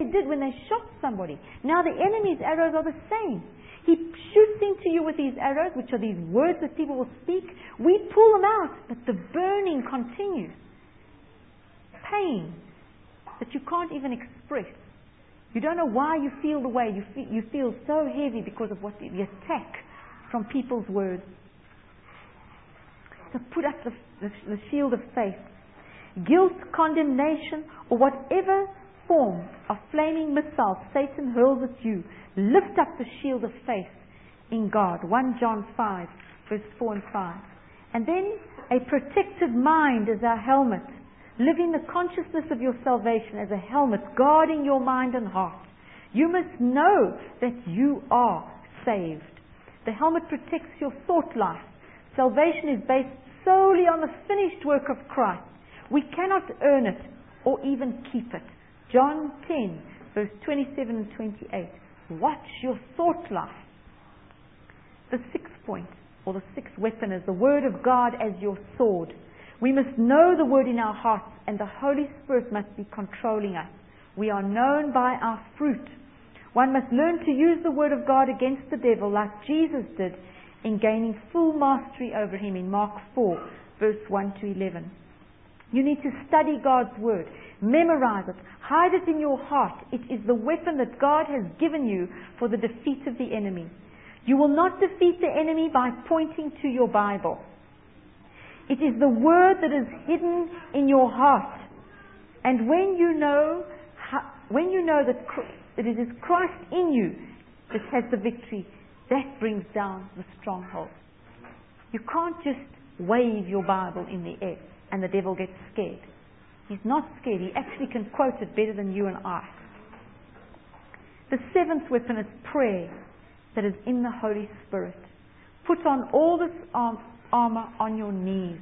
did when they shot somebody. Now the enemy's arrows are the same. He shoots into you with these arrows, which are these words that people will speak. We pull them out, but the burning continues. Pain that you can't even express. You don't know why you feel the way. You feel so heavy because of what the attack from people's words. So put up the shield of faith. Guilt, condemnation, or whatever form of flaming missiles Satan hurls at you, lift up the shield of faith in God. 1 John 5, verse 4 and 5. And then a protected mind as our helmet. Living the consciousness of your salvation as a helmet, guarding your mind and heart. You must know that you are saved. The helmet protects your thought life. Salvation is based solely on the finished work of Christ. We cannot earn it or even keep it. John 10, verse 27 and 28. Watch your thought life. The sixth point, or the sixth weapon, is the Word of God as your sword. We must know the Word in our hearts, and the Holy Spirit must be controlling us. We are known by our fruit. One must learn to use the Word of God against the devil like Jesus did in gaining full mastery over him in Mark 4, verse 1 to 11. You need to study God's Word. Memorize it. Hide it in your heart. It is the weapon that God has given you for the defeat of the enemy. You will not defeat the enemy by pointing to your Bible. It is the Word that is hidden in your heart. And when you know that it is Christ in you that has the victory, that brings down the stronghold. You can't just wave your Bible in the air and the devil gets scared. He's not scared. He actually can quote it better than you and I. The seventh weapon is prayer that is in the Holy Spirit. Put on all this armor on your knees.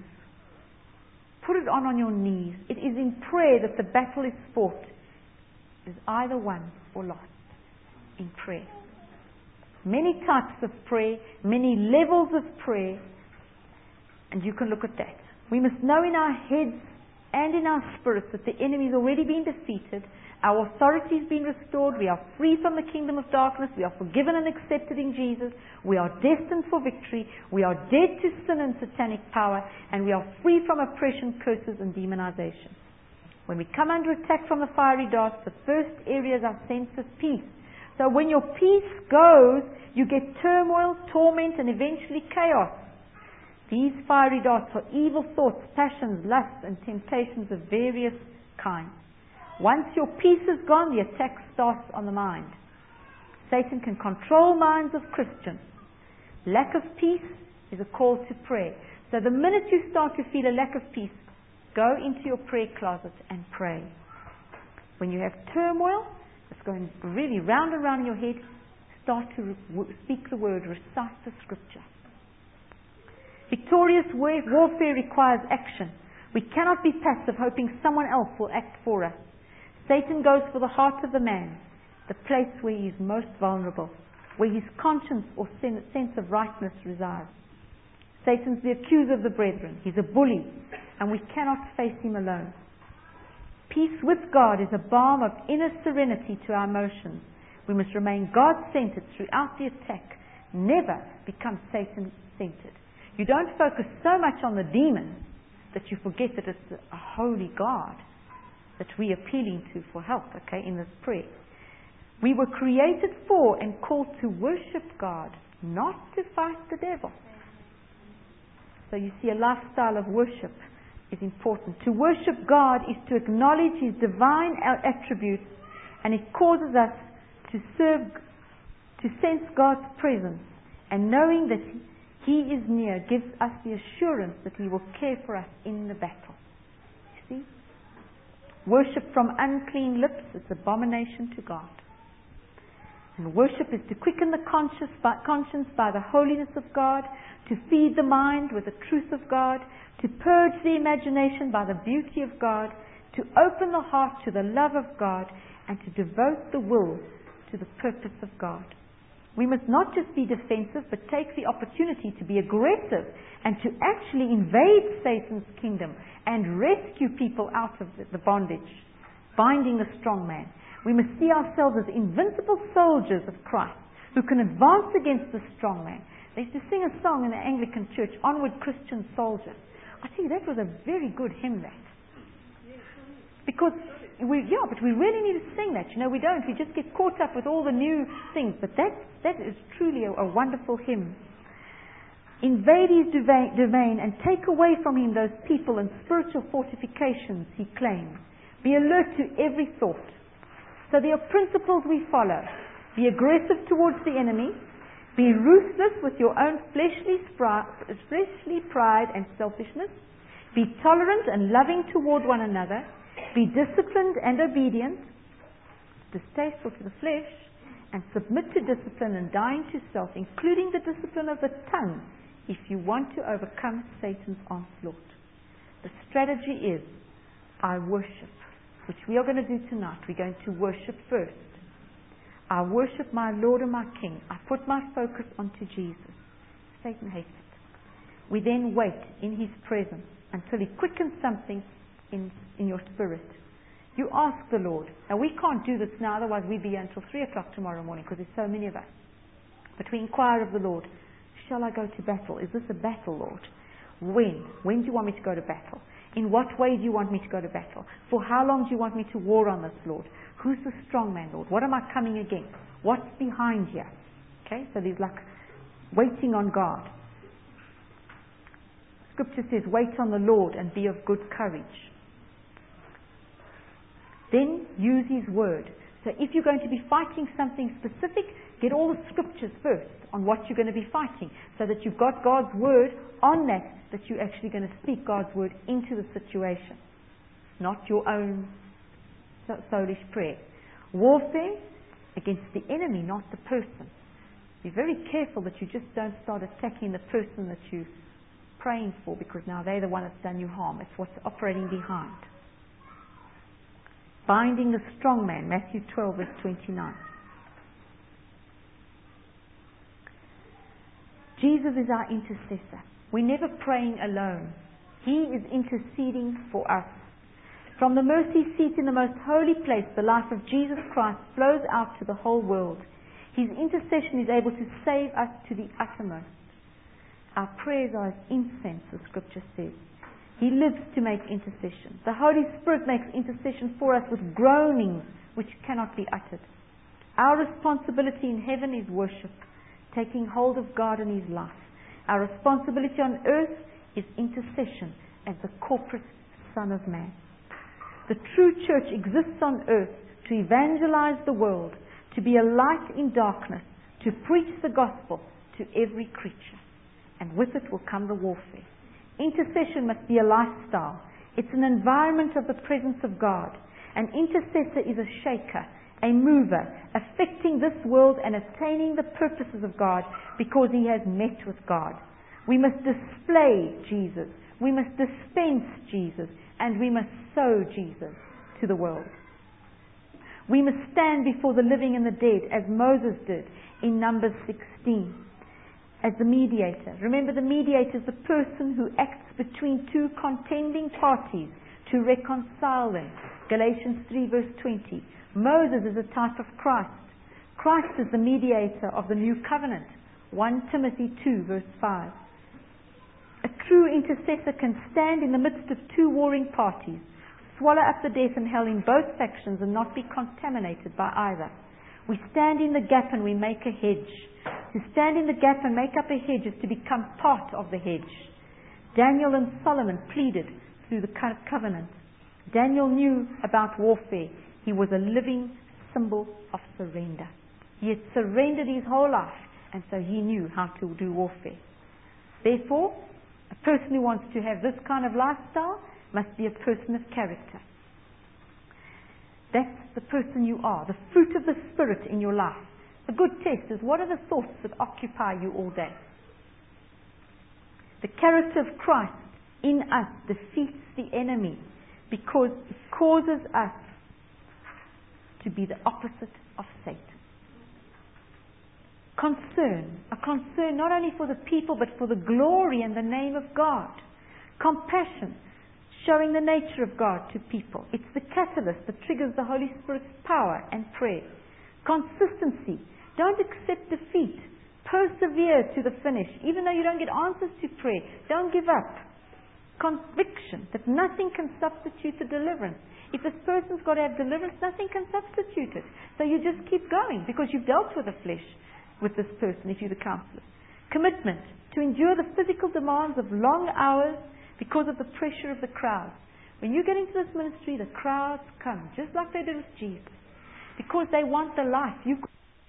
Put it on your knees. It is in prayer that the battle is fought. It is either won or lost in prayer. Many types of prayer, many levels of prayer, and you can look at that. We must know in our heads and in our spirits that the enemy has already been defeated. Our authority has been restored. We are free from the kingdom of darkness. We are forgiven and accepted in Jesus. We are destined for victory. We are dead to sin and satanic power. And we are free from oppression, curses and demonization. When we come under attack from the fiery darts, the first area is our sense of peace. So when your peace goes, you get turmoil, torment and eventually chaos. These fiery darts are evil thoughts, passions, lusts and temptations of various kinds. Once your peace is gone, the attack starts on the mind. Satan can control minds of Christians. Lack of peace is a call to prayer. So the minute you start to feel a lack of peace, go into your prayer closet and pray. When you have turmoil, it's going really round and round in your head, start to speak the word, recite the scripture. Victorious warfare requires action. We cannot be passive, hoping someone else will act for us. Satan goes for the heart of the man, the place where he is most vulnerable, where his conscience or sense of rightness resides. Satan's the accuser of the brethren. He's a bully, and we cannot face him alone. Peace with God is a balm of inner serenity to our emotions. We must remain God-centered throughout the attack, never become Satan-centered. You don't focus so much on the demon that you forget that it's a holy God that we're appealing to for help, in this prayer. We were created for and called to worship God, not to fight the devil. So you see, a lifestyle of worship is important. To worship God is to acknowledge His divine attributes, and it causes us to sense God's presence, and knowing that He is near gives us the assurance that He will care for us in the battle. You see? Worship from unclean lips is abomination to God. And worship is to quicken the conscience by the holiness of God, to feed the mind with the truth of God, to purge the imagination by the beauty of God, to open the heart to the love of God, and to devote the will to the purpose of God. We must not just be defensive, but take the opportunity to be aggressive and to actually invade Satan's kingdom and rescue people out of the bondage, binding the strong man. We must see ourselves as invincible soldiers of Christ who can advance against the strong man. They used to sing a song in the Anglican church, Onward Christian Soldier. I tell you, that was a very good hymn, that. Because but we really need to sing that. We don't. We just get caught up with all the new things. But that is truly a wonderful hymn. Invade his domain and take away from him those people and spiritual fortifications he claims. Be alert to every thought. So there are principles we follow. Be aggressive towards the enemy. Be ruthless with your own fleshly pride and selfishness. Be tolerant and loving toward one another. Be disciplined and obedient, distasteful to the flesh, and submit to discipline and dying to self, including the discipline of the tongue, if you want to overcome Satan's onslaught. The strategy is, I worship, which we are going to do tonight. We're going to worship first. I worship my Lord and my King. I put my focus onto Jesus. Satan hates it. We then wait in his presence until he quickens something in your spirit. You ask the Lord. Now we can't do this now, otherwise we'd be here until 3 o'clock tomorrow morning because there's so many of us. But we inquire of the Lord, shall I go to battle? Is this a battle, Lord? When? When do you want me to go to battle? In what way do you want me to go to battle? For how long do you want me to war on this, Lord? Who's the strong man, Lord? What am I coming against? What's behind here? Okay, so there's like waiting on God. Scripture says, wait on the Lord and be of good courage. Then use his word. So if you're going to be fighting something specific, get all the scriptures first on what you're going to be fighting, so that you've got God's word on that you're actually going to speak God's word into the situation, not your own soulish prayer. Warfare against the enemy, not the person. Be very careful that you just don't start attacking the person that you're praying for, because now they're the one that's done you harm. It's what's operating behind. Binding the strong man, Matthew 12 verse 29. Jesus is our intercessor. We're never praying alone. He is interceding for us. From the mercy seat in the most holy place, the life of Jesus Christ flows out to the whole world. His intercession is able to save us to the uttermost. Our prayers are as incense, the scripture says. He lives to make intercession. The Holy Spirit makes intercession for us with groanings which cannot be uttered. Our responsibility in heaven is worship, taking hold of God and his life. Our responsibility on earth is intercession as the corporate Son of Man. The true church exists on earth to evangelize the world, to be a light in darkness, to preach the gospel to every creature. And with it will come the warfare. Intercession must be a lifestyle. It's an environment of the presence of God. An intercessor is a shaker, a mover, affecting this world and attaining the purposes of God because he has met with God. We must display Jesus. We must dispense Jesus. And we must sow Jesus to the world. We must stand before the living and the dead as Moses did in Numbers 16. As the mediator. Remember, the mediator is the person who acts between two contending parties to reconcile them. Galatians 3 verse 20. Moses is a type of Christ. Christ is the mediator of the new covenant. 1 Timothy 2 verse 5. A true intercessor can stand in the midst of two warring parties, swallow up the death and hell in both factions and not be contaminated by either. We stand in the gap and we make a hedge. To stand in the gap and make up a hedge is to become part of the hedge. Daniel and Solomon pleaded through the covenant. Daniel knew about warfare. He was a living symbol of surrender. He had surrendered his whole life, and so he knew how to do warfare. Therefore, a person who wants to have this kind of lifestyle must be a person of character. That's the person you are, the fruit of the Spirit in your life. A good test is, what are the thoughts that occupy you all day? The character of Christ in us defeats the enemy because it causes us to be the opposite of Satan. Concern, a concern not only for the people but for the glory and the name of God. Compassion, showing the nature of God to people. It's the catalyst that triggers the Holy Spirit's power and prayer. Consistency. Don't accept defeat. Persevere to the finish. Even though you don't get answers to prayer, don't give up. Conviction that nothing can substitute the deliverance. If this person's got to have deliverance, nothing can substitute it. So you just keep going because you've dealt with the flesh with this person if you're the counselor. Commitment to endure the physical demands of long hours because of the pressure of the crowd. When you get into this ministry, the crowds come, just like they did with Jesus, because they want the life. You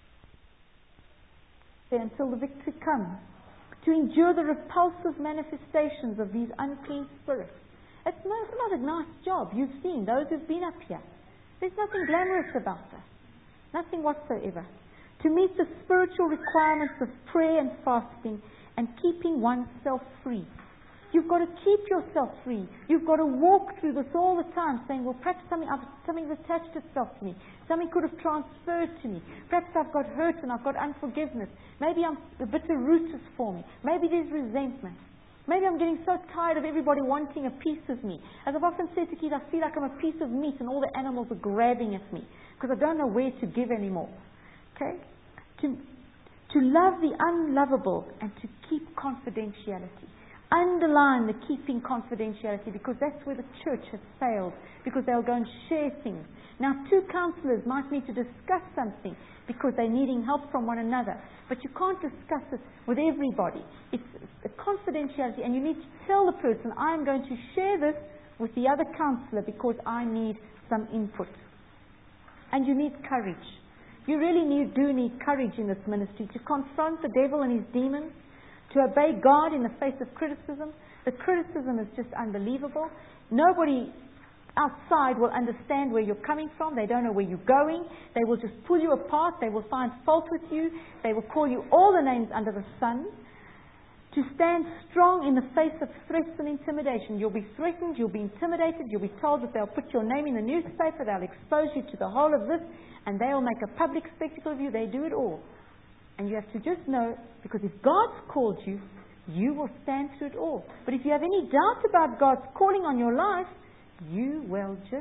until the victory comes. To endure the repulsive manifestations of these unclean spirits. It's not a nice job. You've seen those who've been up here. There's nothing glamorous about that. Nothing whatsoever. To meet the spiritual requirements of prayer and fasting and keeping oneself free. You've got to keep yourself free. You've got to walk through this all the time saying, well, perhaps something's attached itself to me. Something could have transferred to me. Perhaps I've got hurt and I've got unforgiveness. Maybe the bitter root is for me. Maybe there's resentment. Maybe I'm getting so tired of everybody wanting a piece of me. As I've often said to kids, I feel like I'm a piece of meat and all the animals are grabbing at me because I don't know where to give anymore. Okay? To love the unlovable and to keep confidentiality. Underline the keeping confidentiality because that's where the church has failed, because they'll go and share things. Now, two counselors might need to discuss something because they're needing help from one another, but you can't discuss it with everybody. It's a confidentiality, and you need to tell the person, I'm going to share this with the other counselor because I need some input. And you need courage. You really do need courage in this ministry to confront the devil and his demons, to obey God in the face of criticism. The criticism is just unbelievable. Nobody outside will understand where you're coming from. They don't know where you're going. They will just pull you apart. They will find fault with you. They will call you all the names under the sun. To stand strong in the face of threats and intimidation. You'll be threatened. You'll be intimidated. You'll be told that they'll put your name in the newspaper. They'll expose you to the whole of this. And they'll make a public spectacle of you. They do it all. And you have to just know, because if God's called you, you will stand through it all. But if you have any doubt about God's calling on your life, you will just,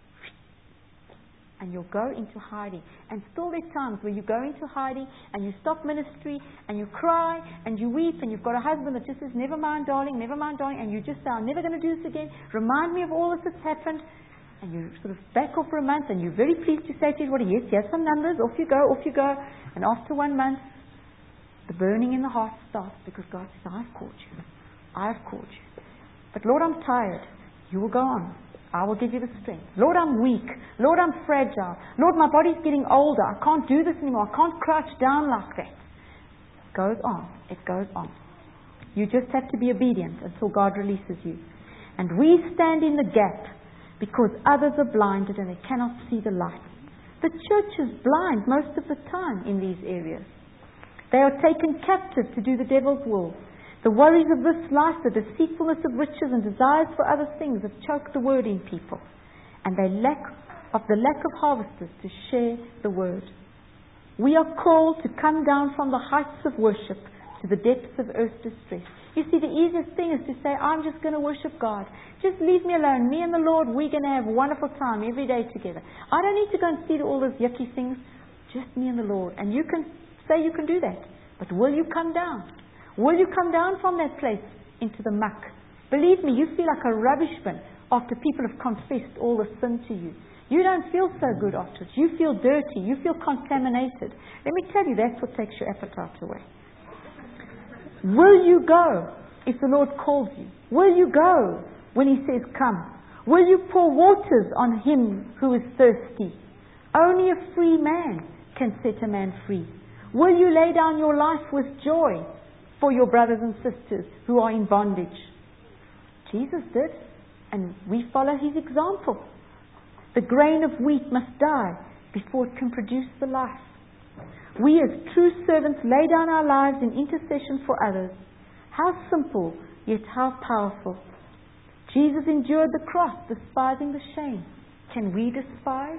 and you'll go into hiding. And still there are times where you go into hiding and you stop ministry and you cry and you weep and you've got a husband that just says, never mind darling, and you just say, I'm never going to do this again. Remind me of all this that's happened. And you sort of back off for a month and you're very pleased to say to everybody, yes, here's some numbers, off you go. And after 1 month, the burning in the heart starts because God says, I've called you. But Lord, I'm tired. You will go on. I will give you the strength. Lord, I'm weak. Lord, I'm fragile. Lord, my body's getting older. I can't do this anymore. I can't crouch down like that. It goes on. It goes on. You just have to be obedient until God releases you. And we stand in the gap because others are blinded and they cannot see the light. The church is blind most of the time in these areas. They are taken captive to do the devil's will. The worries of this life, the deceitfulness of riches and desires for other things have choked the word in people. And they lack of harvesters to share the word. We are called to come down from the heights of worship to the depths of earth's distress. You see, the easiest thing is to say, I'm just going to worship God. Just leave me alone. Me and the Lord, we're going to have a wonderful time every day together. I don't need to go and see all those yucky things. Just me and the Lord. And you can say you can do that. But will you come down? Will you come down from that place into the muck? Believe me, you feel like a rubbish bin after people have confessed all the sin to you. You don't feel so good afterwards. You feel dirty. You feel contaminated. Let me tell you, that's what takes your appetite away. Will you go if the Lord calls you? Will you go when He says come? Will you pour waters on him who is thirsty? Only a free man can set a man free. Will you lay down your life with joy for your brothers and sisters who are in bondage? Jesus did, and we follow His example. The grain of wheat must die before it can produce the life. We as true servants lay down our lives in intercession for others. How simple, yet how powerful. Jesus endured the cross, despising the shame. Can we despise?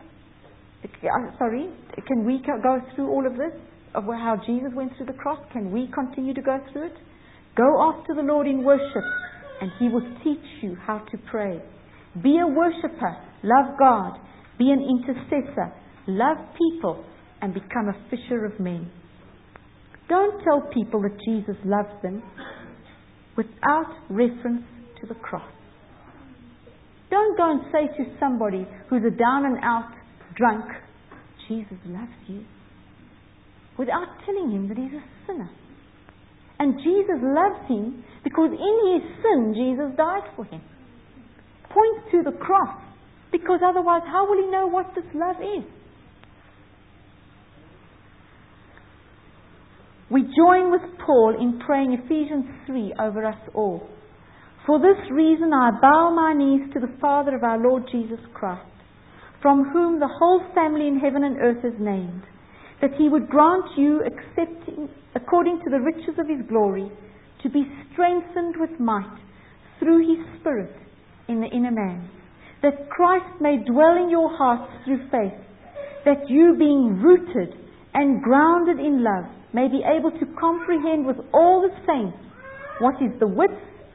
Can we go through all of this? Of how Jesus went through the cross? Can we continue to go through it? Go after the Lord in worship, and He will teach you how to pray. Be a worshipper. Love God. Be an intercessor. Love people and become a fisher of men. Don't tell people that Jesus loves them without reference to the cross. Don't go and say to somebody who's a down and out drunk, Jesus loves you, without telling him that he's a sinner. And Jesus loves him because in his sin, Jesus died for him. Point to the cross, because otherwise how will he know what this love is? We join with Paul in praying Ephesians 3 over us all. For this reason I bow my knees to the Father of our Lord Jesus Christ, from whom the whole family in heaven and earth is named, that he would grant you, according to the riches of his glory, to be strengthened with might through his Spirit in the inner man, that Christ may dwell in your hearts through faith, that you, being rooted and grounded in love, may be able to comprehend with all the saints what is the width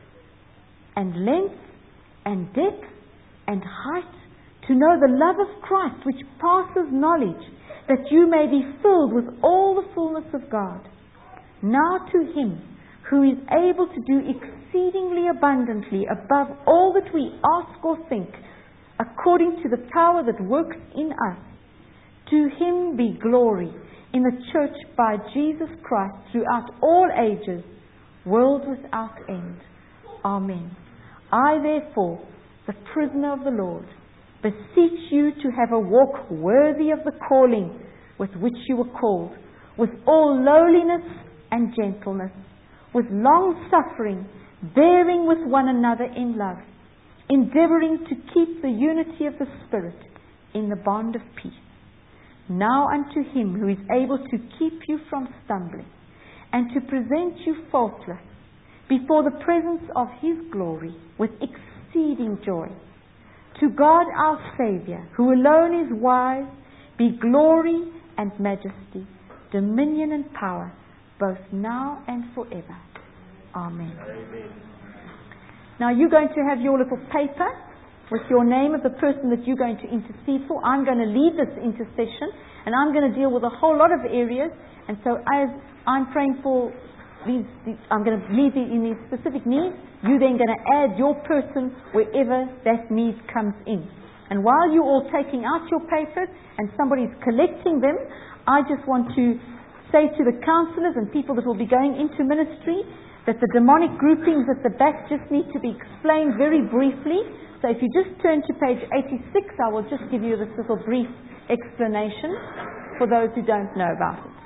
and length and depth and height, to know the love of Christ which passes knowledge, that you may be filled with all the fullness of God. Now to him who is able to do exceedingly abundantly above all that we ask or think, according to the power that works in us, to him be glory in the church by Jesus Christ throughout all ages, world without end. Amen. I therefore, the prisoner of the Lord, beseech you to have a walk worthy of the calling with which you were called, with all lowliness and gentleness, with long suffering, bearing with one another in love, endeavoring to keep the unity of the Spirit in the bond of peace. Now unto him who is able to keep you from stumbling, and to present you faultless before the presence of his glory with exceeding joy. To God our Saviour, who alone is wise, be glory and majesty, dominion and power, both now and forever. Amen. Amen. Now you're going to have your little paper with your name of the person that you're going to intercede for. I'm going to lead this intercession, and I'm going to deal with a whole lot of areas. And so as I'm praying for these I'm going to lead in these specific needs, you're then going to add your person wherever that need comes in. And while you're all taking out your papers and somebody's collecting them, I just want to say to the counselors and people that will be going into ministry that the demonic groupings at the back just need to be explained very briefly. So if you just turn to page 86, I will just give you this little brief explanation for those who don't know about it.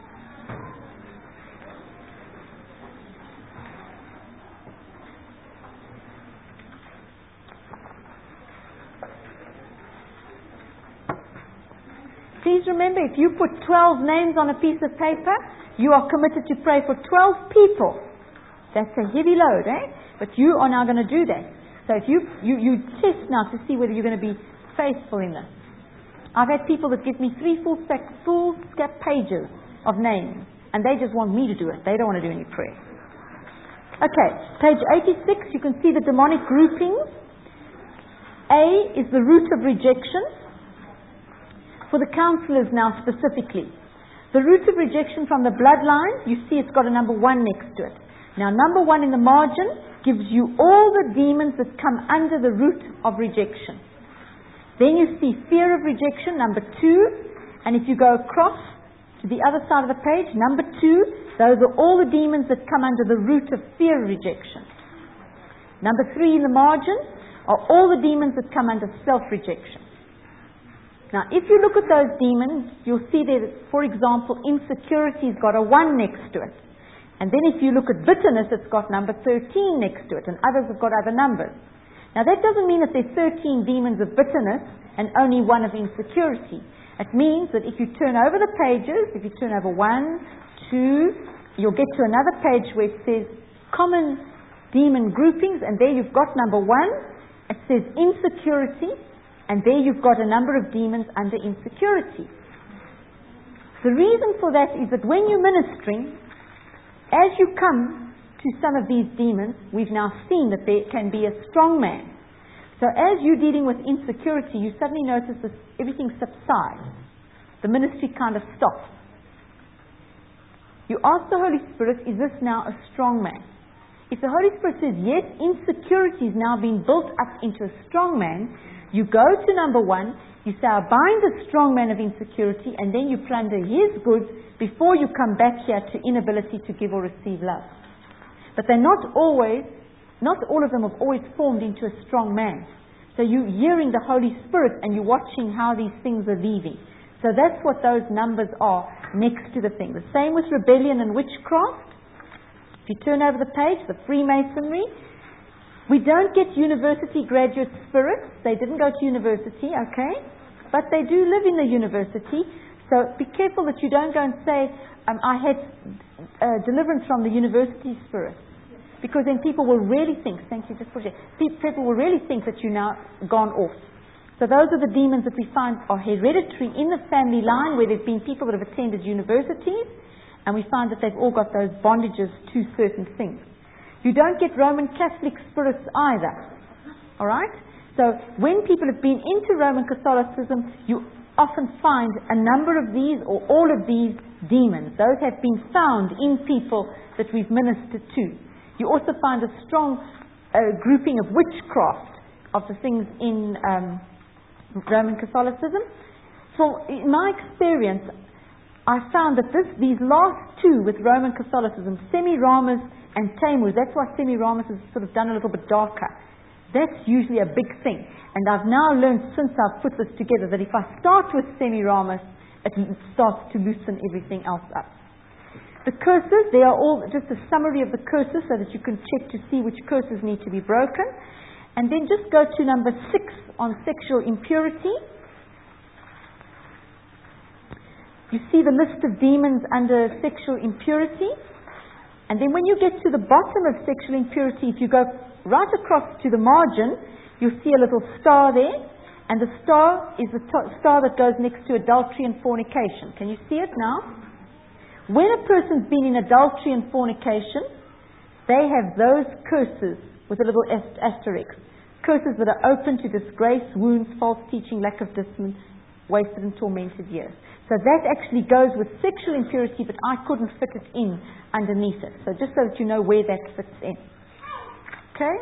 Please remember, if you put 12 names on a piece of paper, you are committed to pray for 12 people. That's a heavy load, eh? But you are now going to do that. So if you test now to see whether you're going to be faithful in this. I've had people that give me 3 full scap pages of names, and they just want me to do it. They don't want to do any prayer. Okay, page 86, you can see the demonic groupings. A is the root of rejection. For the counselors now specifically, the root of rejection from the bloodline, you see it's got a number 1 next to it. Now number 1 in the margin gives you all the demons that come under the root of rejection. Then you see fear of rejection, number 2, and if you go across to the other side of the page, number 2, those are all the demons that come under the root of fear of rejection. Number 3 in the margin are all the demons that come under self-rejection. Now, if you look at those demons, you'll see that, for example, insecurity's got a 1 next to it. And then if you look at bitterness, it's got number 13 next to it, and others have got other numbers. Now, that doesn't mean that there's 13 demons of bitterness and only 1 of insecurity. It means that if you turn over the pages, if you turn over 1, 2, you'll get to another page where it says common demon groupings, and there you've got number 1. It says insecurity. And there you've got a number of demons under insecurity. The reason for that is that when you're ministering, as you come to some of these demons, we've now seen that there can be a strong man. So as you're dealing with insecurity, you suddenly notice that everything subsides. The ministry kind of stops. You ask the Holy Spirit, is this now a strong man? If the Holy Spirit says, yes, insecurity is now being built up into a strong man, you go to number 1, you say, I bind the strong man of insecurity, and then you plunder his goods before you come back here to inability to give or receive love. But they're not all of them have always formed into a strong man. So you're hearing the Holy Spirit and you're watching how these things are leaving. So that's what those numbers are next to the thing. The same with rebellion and witchcraft. If you turn over the page, the Freemasonry, we don't get university graduate spirits. They didn't go to university, okay? But they do live in the university. So be careful that you don't go and say, I had deliverance from the university spirit. Because then people will really think, thank you, just push it. People will really think that you're now gone off. So those are the demons that we find are hereditary in the family line, where there's been people that have attended universities, and we find that they've all got those bondages to certain things. You don't get Roman Catholic spirits either. Alright? So when people have been into Roman Catholicism, you often find a number of these or all of these demons. Those have been found in people that we've ministered to. You also find a strong grouping of witchcraft of the things in Roman Catholicism. So in my experience, I found that these last two with Roman Catholicism, Semiramis and Tammuz, that's why Semiramis is sort of done a little bit darker. That's usually a big thing. And I've now learned since I've put this together that if I start with Semiramis, it starts to loosen everything else up. The curses, they are all just a summary of the curses so that you can check to see which curses need to be broken. And then just go to number 6 on sexual impurity. You see the list of demons under sexual impurity. And then when you get to the bottom of sexual impurity, if you go right across to the margin, you'll see a little star there. And the star is the star that goes next to adultery and fornication. Can you see it now? When a person's been in adultery and fornication, they have those curses with a little asterisk. Curses that are open to disgrace, wounds, false teaching, lack of discipline, wasted and tormented years. So that actually goes with sexual impurity, but I couldn't fit it in underneath it. So just so that you know where that fits in. Okay?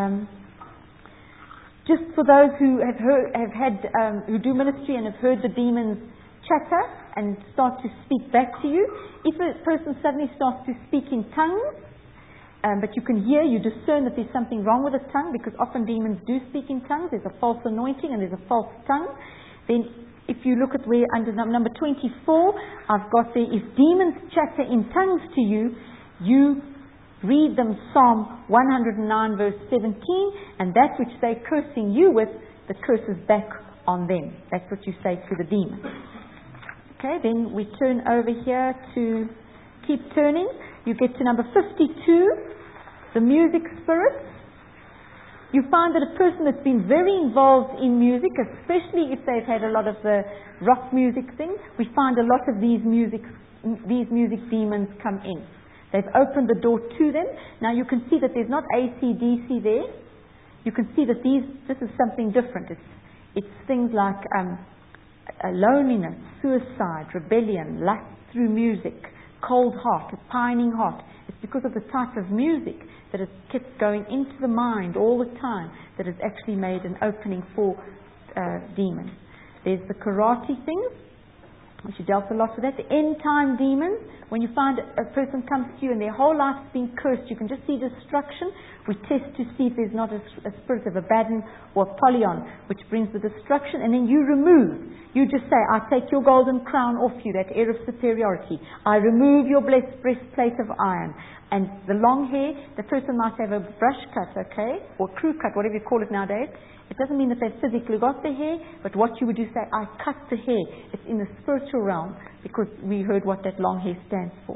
Just for those who who do ministry and have heard the demons chatter and start to speak back to you, if a person suddenly starts to speak in tongues, but you can hear, you discern that there's something wrong with the tongue, because often demons do speak in tongues. There's a false anointing and there's a false tongue. Then if you look at where under number 24, I've got there, if demons chatter in tongues to you, you read them Psalm 109 verse 17, and that which they're cursing you with, the curse is back on them. That's what you say to the demon. Okay, then we turn over here to, keep turning, you get to number 52, the music spirits. You find that a person that's been very involved in music, especially if they've had a lot of the rock music thing, we find a lot of these music demons come in. They've opened the door to them. Now you can see that there's not AC/DC there. You can see that this is something different. It's things like loneliness, suicide, rebellion, lust through music, cold heart, a pining heart. It's because of the type of music that has kept going into the mind all the time that has actually made an opening for demons. There's the karate things, which you dealt a lot with that. The end-time demons, when you find a person comes to you and their whole life's been cursed, you can just see destruction. We test to see if there's not a spirit of Abaddon or Apollyon, which brings the destruction, and then you remove. You just say, I take your golden crown off you, that air of superiority. I remove your blessed breastplate of iron. And the long hair, the person might have a brush cut, okay, or crew cut, whatever you call it nowadays. It doesn't mean that they've physically got the hair, but what you would do, say, I cut the hair. It's in the spiritual realm, because we heard what that long hair stands for.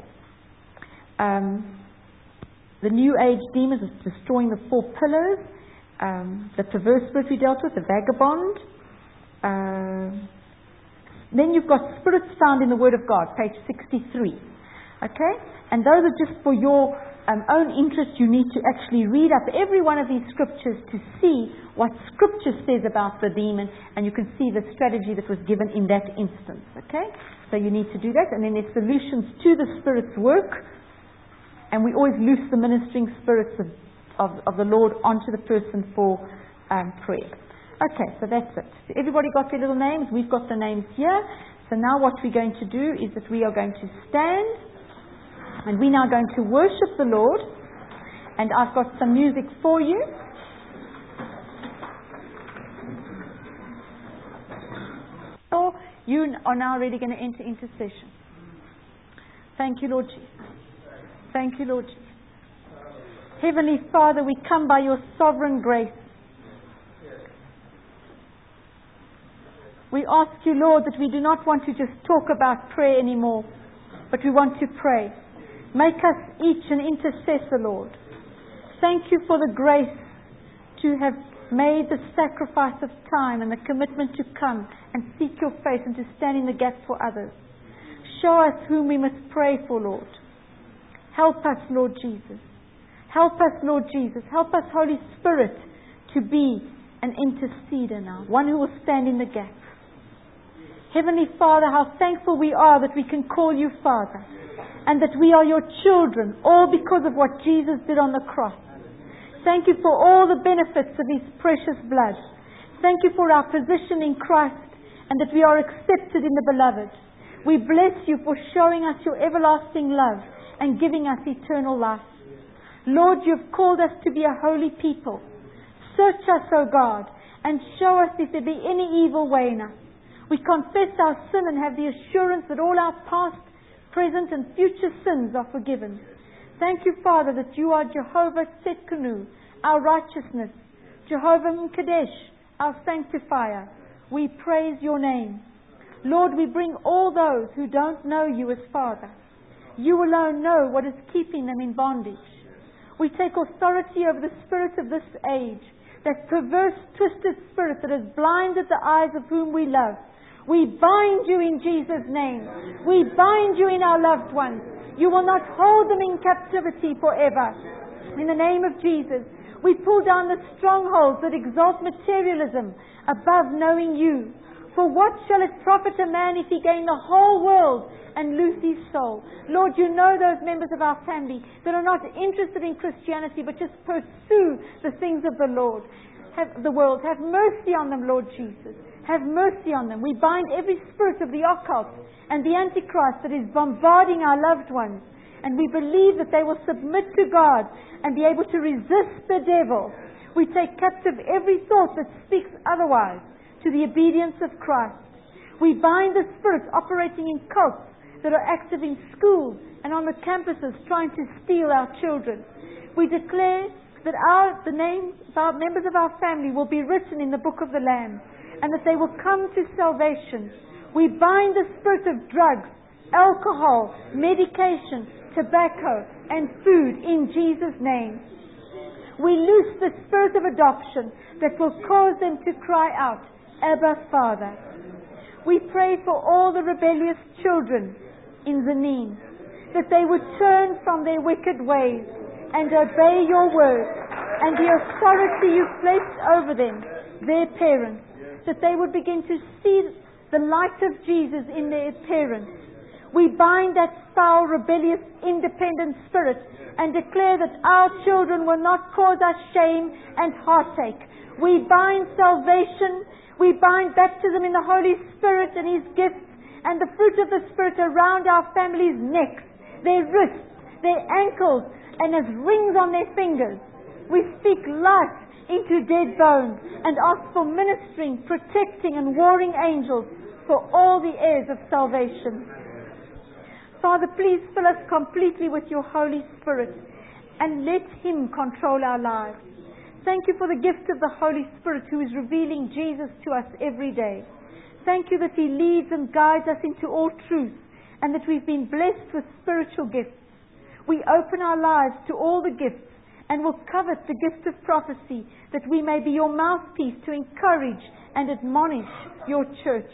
The New Age demons is destroying the 4 pillars. The perverse spirit we dealt with, the vagabond. Then you've got spirits found in the Word of God, page 63. Okay? And those are just for your own interest, you need to actually read up every one of these scriptures to see what Scripture says about the demon, and you can see the strategy that was given in that instance. Okay? So you need to do that, and then there's solutions to the Spirit's work, and we always loose the ministering spirits of the Lord onto the person for prayer. Okay, so that's it. So everybody got their little names? We've got the names here. So now what we're going to do is that we are going to stand, and we're now going to worship the Lord, and I've got some music for you. So you are now really going to enter intercession. Thank you, Lord Jesus. Thank you, Lord Jesus. Heavenly Father, we come by your sovereign grace. We ask you, Lord, that we do not want to just talk about prayer anymore, but we want to pray. Make us each an intercessor, Lord. Thank you for the grace to have made the sacrifice of time and the commitment to come and seek your face and to stand in the gap for others. Show us whom we must pray for, Lord. Help us, Lord Jesus. Help us, Lord Jesus. Help us, Holy Spirit, to be an interceder now, one who will stand in the gap. Heavenly Father, how thankful we are that we can call you Father, and that we are your children, all because of what Jesus did on the cross. Thank you for all the benefits of his precious blood. Thank you for our position in Christ, and that we are accepted in the Beloved. We bless you for showing us your everlasting love and giving us eternal life. Lord, you've called us to be a holy people. Search us, O God, and show us if there be any evil way in us. We confess our sin and have the assurance that all our past, present and future sins are forgiven. Thank you, Father, that you are Jehovah Tsidkenu, our righteousness, Jehovah M'Kadesh, our sanctifier. We praise your name. Lord, we bring all those who don't know you as Father. You alone know what is keeping them in bondage. We take authority over the spirit of this age, that perverse, twisted spirit that has blinded the eyes of whom we love. We bind you in Jesus' name. We bind you in our loved ones. You will not hold them in captivity forever. In the name of Jesus, we pull down the strongholds that exalt materialism above knowing you. For what shall it profit a man if he gain the whole world and lose his soul? Lord, you know those members of our family that are not interested in Christianity but just pursue the things of the Lord. The world. Have mercy on them, Lord Jesus. Have mercy on them. We bind every spirit of the occult and the Antichrist that is bombarding our loved ones. And we believe that they will submit to God and be able to resist the devil. We take captive every thought that speaks otherwise to the obedience of Christ. We bind the spirits operating in cults that are active in schools and on the campuses trying to steal our children. We declare that the names of our members of our family will be written in the book of the Lamb, and that they will come to salvation. We bind the spirit of drugs, alcohol, medication, tobacco, and food in Jesus' name. We loose the spirit of adoption that will cause them to cry out, Abba, Father. We pray for all the rebellious children in Zanin, that they would turn from their wicked ways and obey your word and the authority you've placed over them, their parents, that they would begin to see the light of Jesus in their parents. We bind that foul, rebellious, independent spirit and declare that our children will not cause us shame and heartache. We bind salvation, we bind baptism in the Holy Spirit and His gifts and the fruit of the Spirit around our families' necks, their wrists, their ankles, and as rings on their fingers. We speak life into dead bones and ask for ministering, protecting and warring angels for all the heirs of salvation. Father, please fill us completely with your Holy Spirit and let Him control our lives. Thank you for the gift of the Holy Spirit who is revealing Jesus to us every day. Thank you that He leads and guides us into all truth and that we've been blessed with spiritual gifts. We open our lives to all the gifts and will covet the gift of prophecy that we may be your mouthpiece to encourage and admonish your church.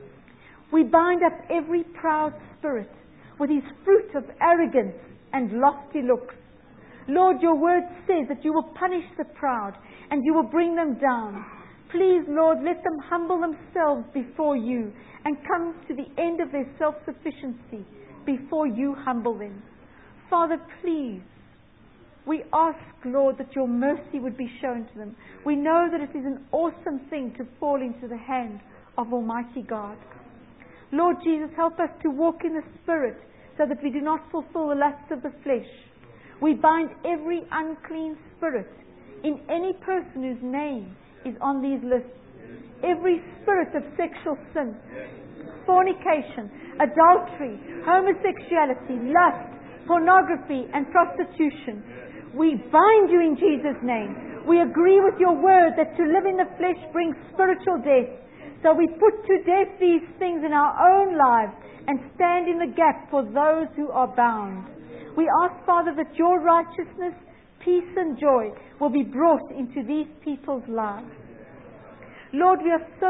We bind up every proud spirit with his fruit of arrogance and lofty looks. Lord, your word says that you will punish the proud and you will bring them down. Please, Lord, let them humble themselves before you and come to the end of their self-sufficiency before you humble them. Father, please, we ask, Lord, that your mercy would be shown to them. We know that it is an awesome thing to fall into the hand of Almighty God. Lord Jesus, help us to walk in the Spirit so that we do not fulfill the lusts of the flesh. We bind every unclean spirit in any person whose name is on these lists. Every spirit of sexual sin, fornication, adultery, homosexuality, lust, pornography, and prostitution. We bind you in Jesus' name. We agree with your word that to live in the flesh brings spiritual death. So we put to death these things in our own lives and stand in the gap for those who are bound. We ask, Father, that your righteousness, peace and joy will be brought into these people's lives. Lord, we are so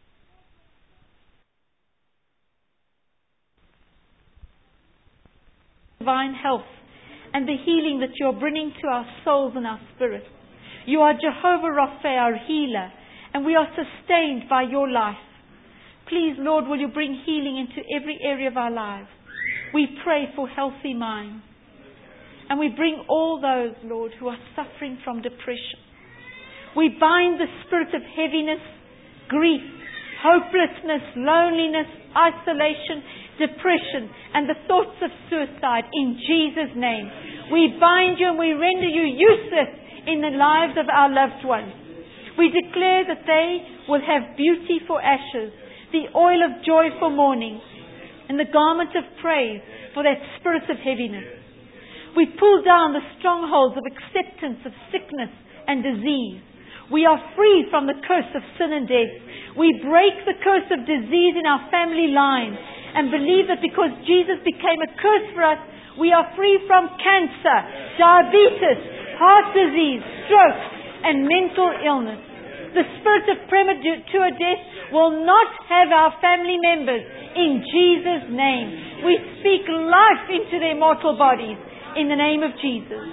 divine health and the healing that you are bringing to our souls and our spirit. You are Jehovah Rapha, our healer, and we are sustained by your life. Please, Lord, will you bring healing into every area of our lives? We pray for healthy minds. And we bring all those, Lord, who are suffering from depression. We bind the spirit of heaviness, grief, hopelessness, loneliness, isolation, depression, and the thoughts of suicide in Jesus' name. We bind you and we render you useless in the lives of our loved ones. We declare that they will have beauty for ashes, the oil of joy for mourning, and the garment of praise for that spirit of heaviness. We pull down the strongholds of acceptance of sickness and disease. We are free from the curse of sin and death. We break the curse of disease in our family line and believe that because Jesus became a curse for us, we are free from cancer, diabetes, heart disease, stroke, and mental illness. The spirit of premature death will not have our family members in Jesus' name. We speak life into their mortal bodies in the name of Jesus.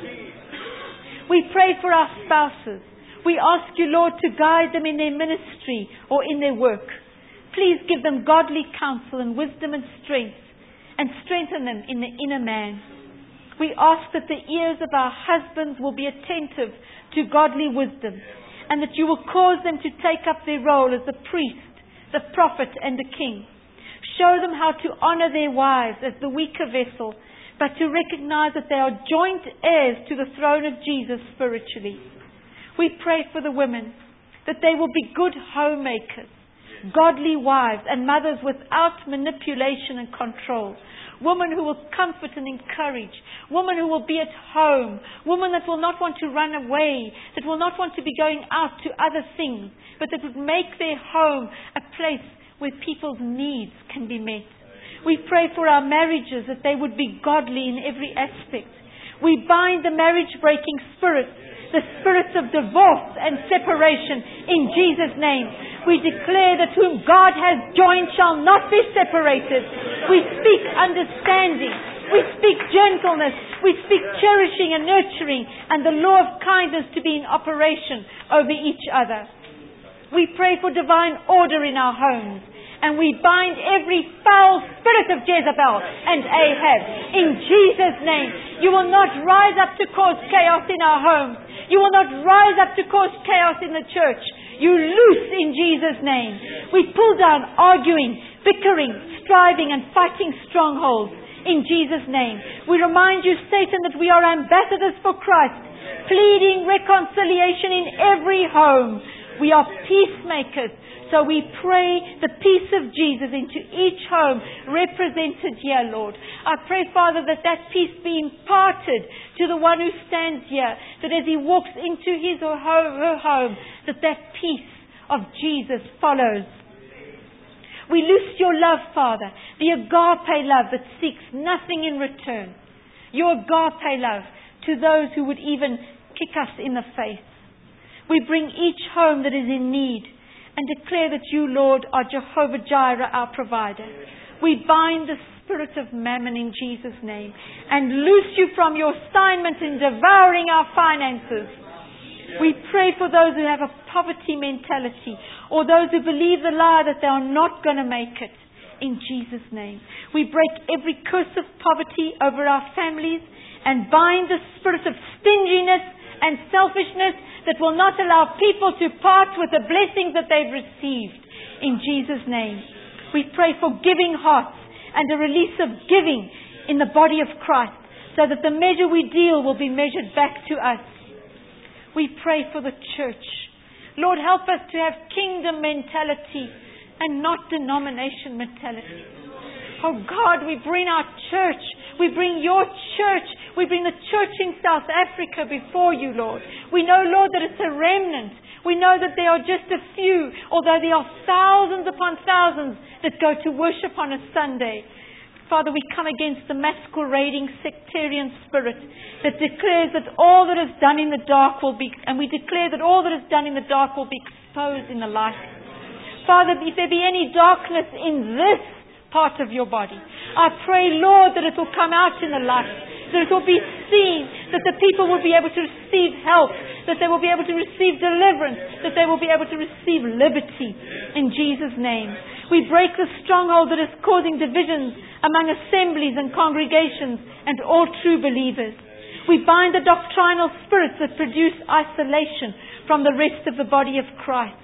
We pray for our spouses. We ask you, Lord, to guide them in their ministry or in their work. Please give them godly counsel and wisdom and strength, and strengthen them in the inner man. We ask that the ears of our husbands will be attentive to godly wisdom, and that you will cause them to take up their role as the priest, the prophet, and the king. Show them how to honor their wives as the weaker vessel, but to recognize that they are joint heirs to the throne of Jesus spiritually. We pray for the women, that they will be good homemakers, godly wives and mothers without manipulation and control. Women who will comfort and encourage. Women who will be at home. Women that will not want to run away, that will not want to be going out to other things, but that would make their home a place where people's needs can be met. We pray for our marriages, that they would be godly in every aspect. We bind the marriage-breaking spirits, the spirits of divorce and separation in Jesus' name. We declare that whom God has joined shall not be separated. We speak understanding. We speak gentleness. We speak cherishing and nurturing, and the law of kindness to be in operation over each other. We pray for divine order in our homes. And we bind every foul spirit of Jezebel and Ahab in Jesus' name. You will not rise up to cause chaos in our homes. You will not rise up to cause chaos in the church. You loose in Jesus' name. We pull down arguing, bickering, striving and fighting strongholds in Jesus' name. We remind you, Satan, that we are ambassadors for Christ, pleading reconciliation in every home. We are peacemakers. So we pray the peace of Jesus into each home represented here, Lord. I pray, Father, that that peace be imparted to the one who stands here, that as he walks into his or her home, that peace of Jesus follows. We loose your love, Father, the agape love that seeks nothing in return. Your agape love to those who would even kick us in the face. We bring each home that is in need and declare that you, Lord, are Jehovah Jireh, our provider. We bind the spirit of mammon in Jesus' name and loose you from your assignment in devouring our finances. We pray for those who have a poverty mentality or those who believe the lie that they are not going to make it. In Jesus' name. We break every curse of poverty over our families and bind the spirit of stinginess and selfishness that will not allow people to part with the blessings that they've received. In Jesus' name. We pray for giving hearts and a release of giving in the body of Christ so that the measure we deal will be measured back to us. We pray for the church. Lord, help us to have kingdom mentality and not denomination mentality. Oh God, we bring our church. We bring your church. We bring the church in South Africa before you, Lord. We know, Lord, that it's a remnant. We know that there are just a few, although there are thousands upon thousands that go to worship on a Sunday. Father, we come against the masquerading sectarian spirit that declares that all that is done in the dark will be, and we declare that all that is done in the dark will be exposed in the light. Father, if there be any darkness in this part of your body, I pray, Lord, that it will come out in the light, that it will be seen, that the people will be able to receive help, that they will be able to receive deliverance, that they will be able to receive liberty in Jesus' name. We break the stronghold that is causing divisions among assemblies and congregations and all true believers. We bind the doctrinal spirits that produce isolation from the rest of the body of Christ.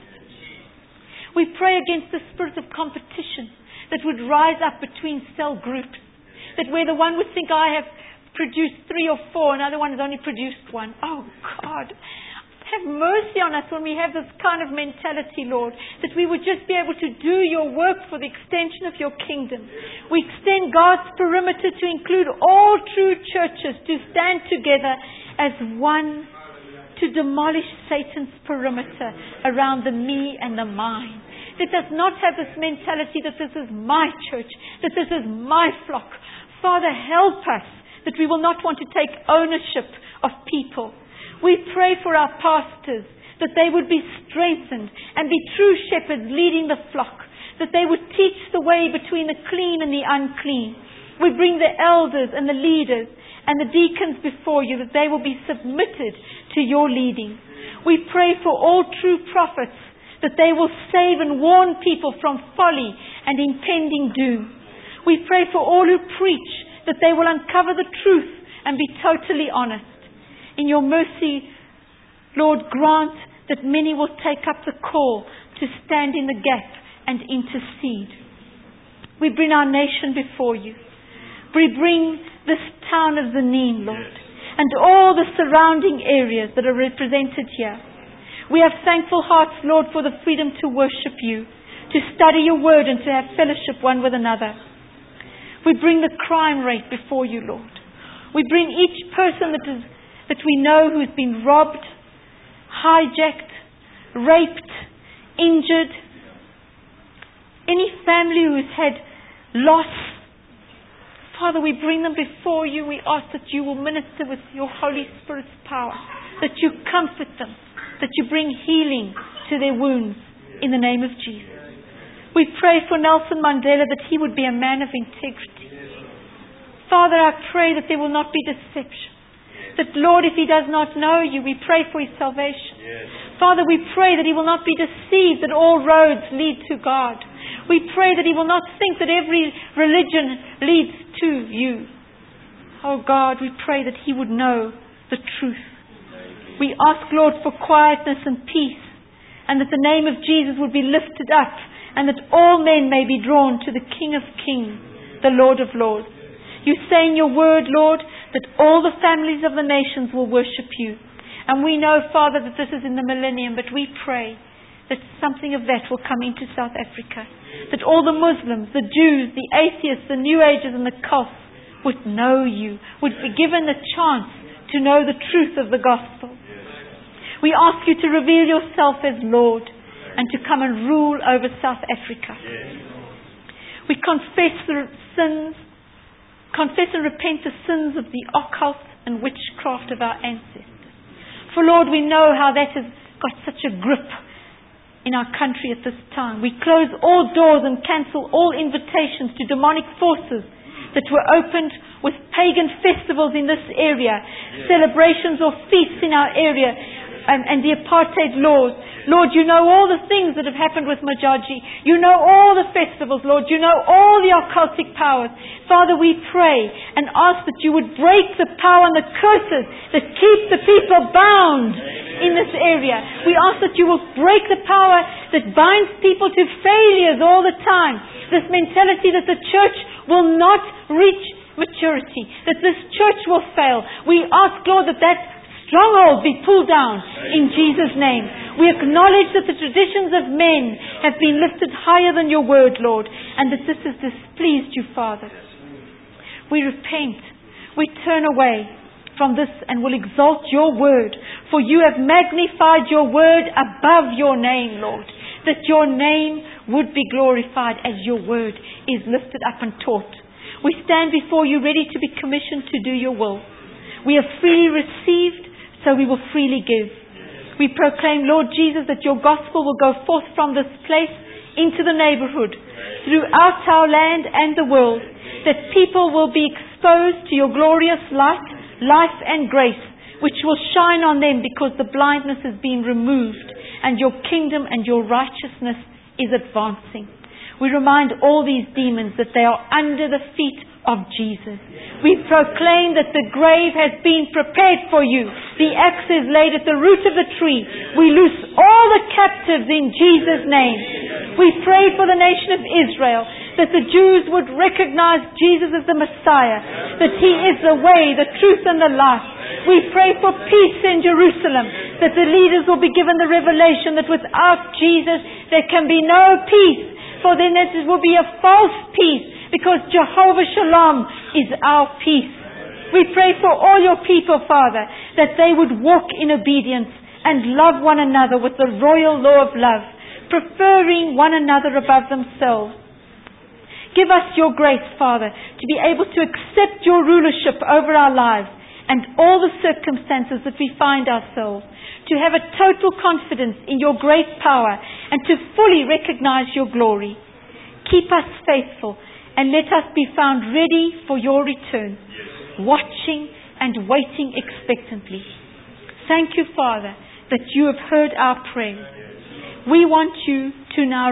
We pray against the spirit of competition that would rise up between cell groups. That where the one would think, I have produced 3 or 4, another one has only produced 1. Oh God, have mercy on us when we have this kind of mentality, Lord. That we would just be able to do your work for the extension of your kingdom. We extend God's perimeter to include all true churches to stand together as one to demolish Satan's perimeter around the me and the mine. That does not have this mentality that this is my church, that this is my flock. Father, help us that we will not want to take ownership of people. We pray for our pastors, that they would be strengthened and be true shepherds leading the flock, that they would teach the way between the clean and the unclean. We bring the elders and the leaders and the deacons before you, that they will be submitted to your leading. We pray for all true prophets, that they will save and warn people from folly and impending doom. We pray for all who preach, that they will uncover the truth and be totally honest. In your mercy, Lord, grant that many will take up the call to stand in the gap and intercede. We bring our nation before you. We bring this town of Zanin, Lord, and all the surrounding areas that are represented here. We have thankful hearts, Lord, for the freedom to worship you, to study your word and to have fellowship one with another. We bring the crime rate before you, Lord. We bring each person that we know who has been robbed, hijacked, raped, injured. Any family who has had loss. Father, we bring them before you. We ask that you will minister with your Holy Spirit's power, that you comfort them, that you bring healing to their wounds in the name of Jesus. We pray for Nelson Mandela that he would be a man of integrity. Father, I pray that there will not be deception. That, Lord, if he does not know you, we pray for his salvation. Father, we pray that he will not be deceived that all roads lead to God. We pray that he will not think that every religion leads to you. Oh God, we pray that he would know the truth. We ask, Lord, for quietness and peace, and that the name of Jesus would be lifted up, and that all men may be drawn to the King of Kings, the Lord of Lords. You say in your word, Lord, that all the families of the nations will worship you. And we know, Father, that this is in the millennium, but we pray that something of that will come into South Africa. That all the Muslims, the Jews, the atheists, the New Agers and the cults would know you, would be given the chance to know the truth of the gospel. We ask you to reveal yourself as Lord and to come and rule over South Africa. We confess and repent the sins of the occult and witchcraft of our ancestors. For Lord, we know how that has got such a grip in our country at this time. We close all doors and cancel all invitations to demonic forces that were opened with pagan festivals in this area, celebrations or feasts in our area, and the apartheid laws. Lord, you know all the things that have happened with Majaji. You know all the festivals, Lord. You know all the occultic powers. Father, we pray and ask that you would break the power and the curses that keep the people bound in this area. We ask that you will break the power that binds people to failures all the time. This mentality that the church will not reach maturity, that this church will fail. We ask, Lord, that stronghold be pulled down in Jesus' name. We acknowledge that the traditions of men have been lifted higher than your word, Lord, and that this has displeased you, Father. We repent. We turn away from this and will exalt your word, for you have magnified your word above your name, Lord, that your name would be glorified as your word is lifted up and taught. We stand before you ready to be commissioned to do your will. We have freely received, so we will freely give. We proclaim, Lord Jesus, that your gospel will go forth from this place into the neighborhood, throughout our land and the world, that people will be exposed to your glorious light, life and grace, which will shine on them because the blindness has been removed and your kingdom and your righteousness is advancing. We remind all these demons that they are under the feet of Jesus. We proclaim that the grave has been prepared for you. The axe is laid at the root of the tree. We loose all the captives in Jesus' name. We pray for the nation of Israel, that the Jews would recognize Jesus as the Messiah, that He is the way, the truth and the life. We pray for peace in Jerusalem, that the leaders will be given the revelation that without Jesus there can be no peace, for then it will be a false peace, because Jehovah Shalom is our peace. We pray for all your people, Father, that they would walk in obedience and love one another with the royal law of love, preferring one another above themselves. Give us your grace, Father, to be able to accept your rulership over our lives and all the circumstances that we find ourselves, to have a total confidence in your great power and to fully recognize your glory. Keep us faithful and let us be found ready for your return, watching and waiting expectantly. Thank you, Father, that you have heard our prayer. We want to now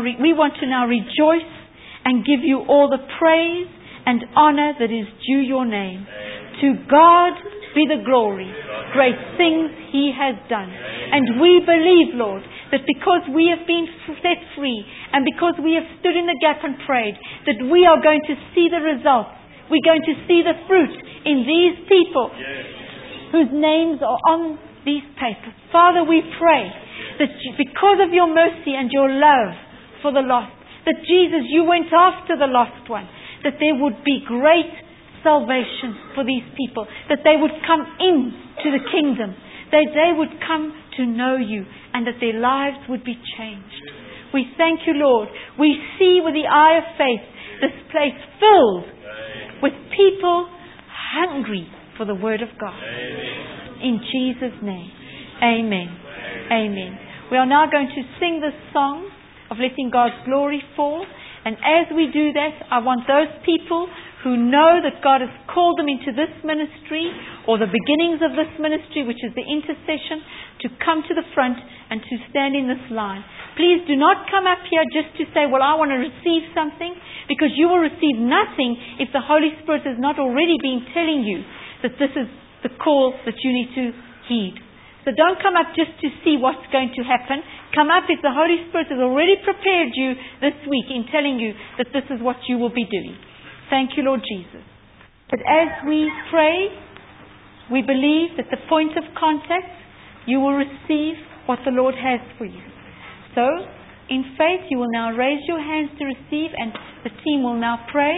rejoice and give you all the praise and honor that is due your name. To God be the glory. Great things He has done. And we believe, Lord, that because we have been set free and because we have stood in the gap and prayed, that we are going to see the results. We're going to see the fruit in these people whose names are on these papers. Father, we pray that because of your mercy and your love for the lost, that Jesus, you went after the lost one, that there would be great salvation for these people, that they would come into the kingdom, that they would come to know you, and that their lives would be changed. We thank you, Lord. We see with the eye of faith this place filled with people hungry for the Word of God. In Jesus' name. Amen. Amen. We are now going to sing this song of letting God's glory fall. And as we do that, I want those people who know that God has called them into this ministry or the beginnings of this ministry, which is the intercession, to come to the front and to stand in this line. Please do not come up here just to say, well, I want to receive something, because you will receive nothing if the Holy Spirit has not already been telling you that this is the call that you need to heed. So don't come up just to see what's going to happen. Come up if the Holy Spirit has already prepared you this week in telling you that this is what you will be doing. Thank you, Lord Jesus. But as we pray, we believe that the point of contact, you will receive what the Lord has for you. So, in faith, you will now raise your hands to receive, and the team will now pray.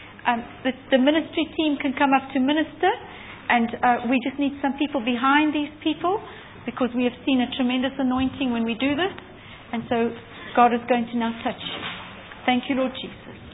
The ministry team can come up to minister, and we just need some people behind these people, because we have seen a tremendous anointing when we do this. And so God is going to now touch you. Thank you, Lord Jesus.